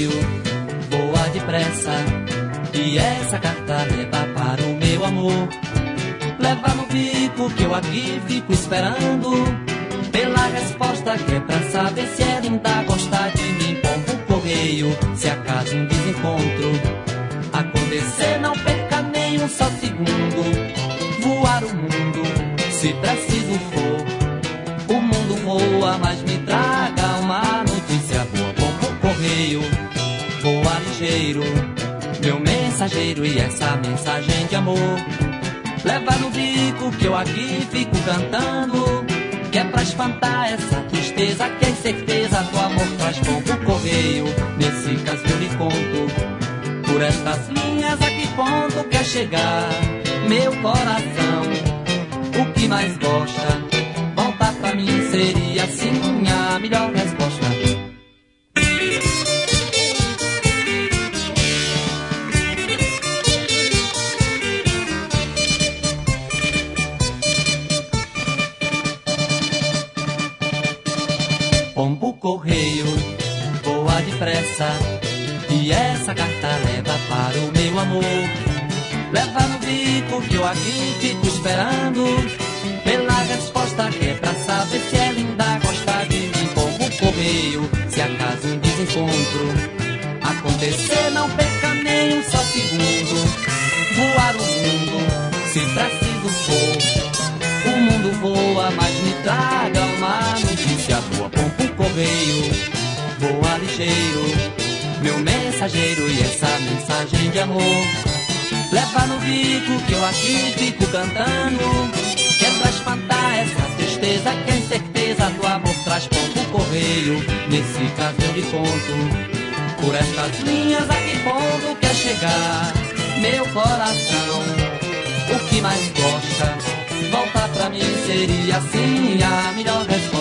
correio voa depressa, e essa carta leva para o meu amor. Leva no bico que eu aqui fico esperando pela resposta que é pra saber se ela ainda gosta de mim. Pombo correio, se acaso um desencontro acontecer, não perca nem um só segundo. Voar o mundo, se preciso for. O mundo voa, mas me traga uma notícia boa. Pombo correio, voa ligeiro, meu mensageiro, e essa mensagem de amor leva no bico que eu aqui fico cantando, que é pra espantar essa tristeza, que é certeza do amor traz. Pombo correio, nesse caso eu lhe conto, por estas linhas a que ponto quer chegar meu coração. O que mais gosta, voltar pra mim seria assim a melhor resposta. Pombo correio voa depressa, e essa carta leva para o meu amor. Leva no bico que eu aqui fico esperando pela resposta que é pra saber se ela ainda gosta de mim. Pombo correio, se acaso um desencontro acontecer, não perca nem um só segundo. Voar o mundo, se preciso for. O mundo voa, mas me traga uma notícia boa. Pombo correio, voa ligeiro, meu mensageiro, e essa mensagem de amor leva no bico que eu aqui fico cantando, que é pra espantar essa tristeza, que é incerteza do amor traz. Pombo correio, nesse caso eu lhe conto, por estas linhas a que ponto quer chegar meu coração. O que mais gosta, voltar pra mim seria assim a melhor resposta.